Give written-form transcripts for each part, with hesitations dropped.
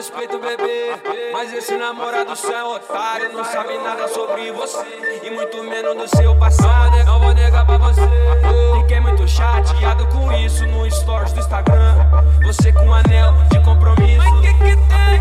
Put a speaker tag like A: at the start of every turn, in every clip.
A: respeito, bebê, mas esse namorado seu é otário. Não sabe nada sobre você e muito menos do seu passado. Não vou negar pra você, fiquei muito chateado com isso no stories do Instagram. Você com um anel de compromisso. Mas que tem?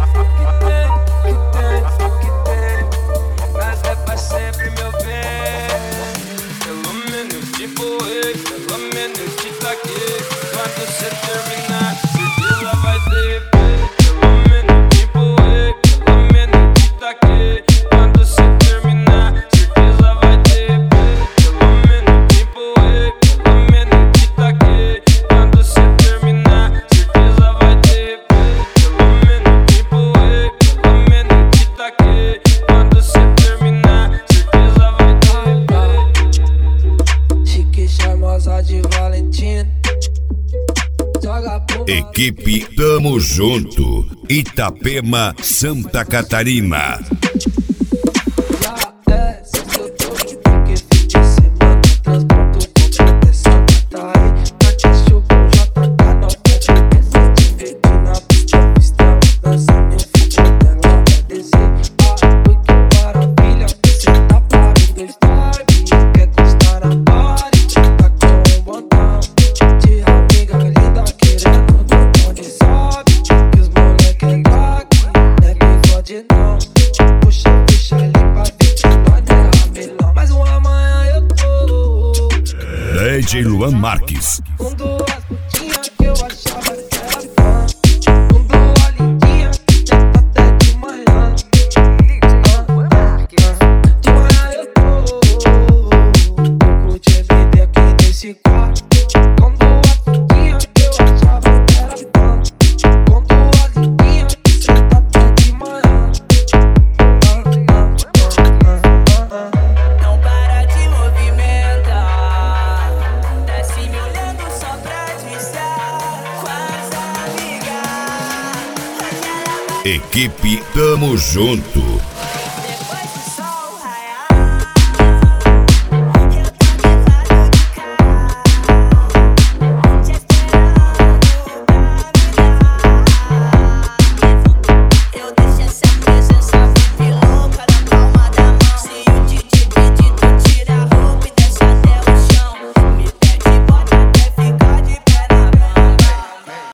A: Mas é pra sempre, meu bem. Pelo menos te voei, pelo menos te taquei. Quando você terminar, certeza vai ter. Pelo menos te voei, pelo menos te taquei. Quando você terminar, certeza vai ter. Pelo menos te voei, pelo menos te taquei. Quando você terminar, certeza vai ter. Pelo menos te voei, pelo menos te taquei. Quando você terminar, certeza vai ter.
B: Chique charmosa de Valentina.
C: Equipe Tamo Junto, Itapema, Santa Catarina. DJ Luan Marques.
B: Com duas putinhas que eu achava que era fã. Com duas lindinhas que tenta até de manhã. De manhã eu curti MD aqui nesse quarto. Com duas putinhas que eu achava que era fã. Com duas lindinhas que tenta até de manhã.
D: Não para de movimentar. Desce me olhando só pra desviar com as amigas.
C: Equipe Tamo Junto.